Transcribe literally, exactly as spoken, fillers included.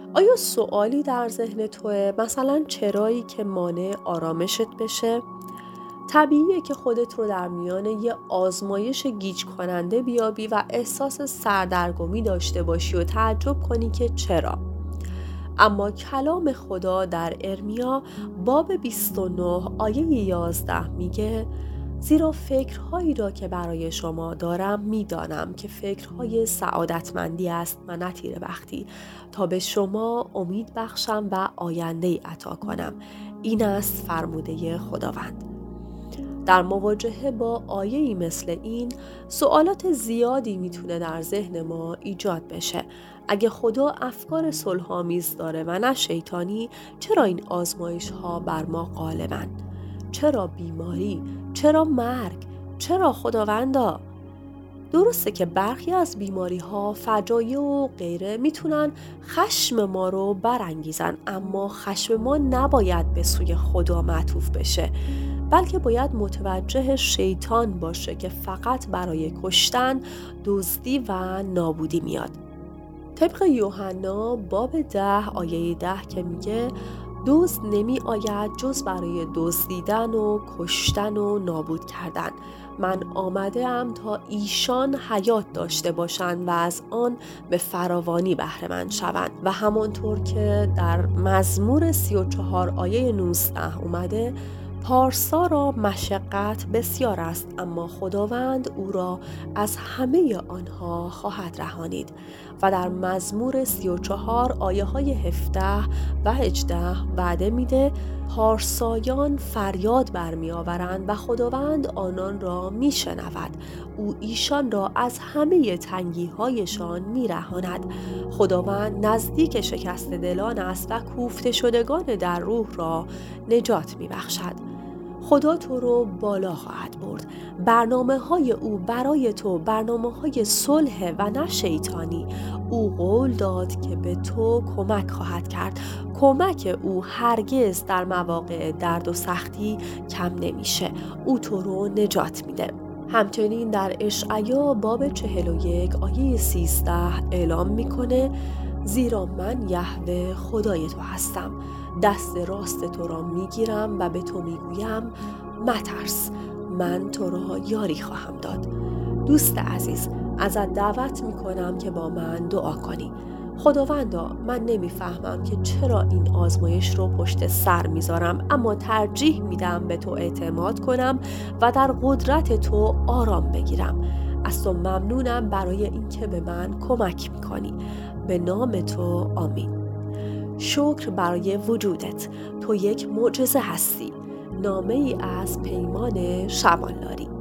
آیا سوالی در ذهن توه؟ مثلا چرایی که مانع آرامشت بشه؟ طبیعیه که خودت رو در میان یه آزمایش گیج کننده بیابی و احساس سردرگمی داشته باشی و تعجب کنی که چرا. اما کلام خدا در ارمیا باب بیست و نه آیه یازده میگه زیرا فکرهایی را که برای شما دارم میدانم که فکرهای سعادتمندی است و نه تیره‌بختی، تا به شما امید بخشم و آینده‌ای عطا کنم. این است فرموده خداوند. در مواجهه با آیه‌ای مثل این، سوالات زیادی میتونه در ذهن ما ایجاد بشه. اگه خدا افکار صلح‌آمیز داره و نه شیطانی، چرا این آزمایش ها بر ما غالبن؟ چرا بیماری؟ چرا مرگ؟ چرا خداوندا؟ درسته که برخی از بیماری ها، فجایع و غیره میتونن خشم ما رو برانگیزن، اما خشم ما نباید به سوی خدا معطوف بشه، بلکه باید متوجه شیطان باشه که فقط برای کشتن، دزدی و نابودی میاد. طبق یوحنا باب ده آیه ده که میگه دزد نمی آید جز برای دزدیدن و کشتن و نابود کردن. من آمده ام تا ایشان حیات داشته باشند و از آن به فراوانی بهره مند شوند. و همانطور که در مزمور سی و چهار آیه نوزده اومده پارسا را مشقت بسیار است، اما خداوند او را از همه آنها خواهد رهانید. و در مزمور سی و چهار آیه های هفده و هجده وعده میده پارسایان فریاد برمی آورند و خداوند آنان را می شنود. او ایشان را از همه تنگی هایشان می رهاند. خداوند نزدیک شکست دلان است و کوفته شدگان در روح را نجات می بخشد. خدا تو رو بالا خواهد برد. برنامه های او برای تو برنامه های صلح و نه شیطانی. او قول داد که به تو کمک خواهد کرد. کمک او هرگز در مواقع درد و سختی کم نمیشه. او تو رو نجات میده. همچنین در اشعیا باب چهل و یک آیه سیزده اعلام میکنه زیرا من یهوه خدای تو هستم، دست راست تو را میگیرم و به تو میگویم مترس، من تو را یاری خواهم داد. دوست عزیز، ازت دعوت میکنم که با من دعا کنی. خداوندا، من نمیفهمم که چرا این آزمایش رو پشت سر میذارم، اما ترجیح میدم به تو اعتماد کنم و در قدرت تو آرام بگیرم. از تو ممنونم برای اینکه به من کمک میکنی. به نام تو آمین. شکر برای وجودت. تو یک معجزه هستی. نامه ای از پیمان شبانلاری.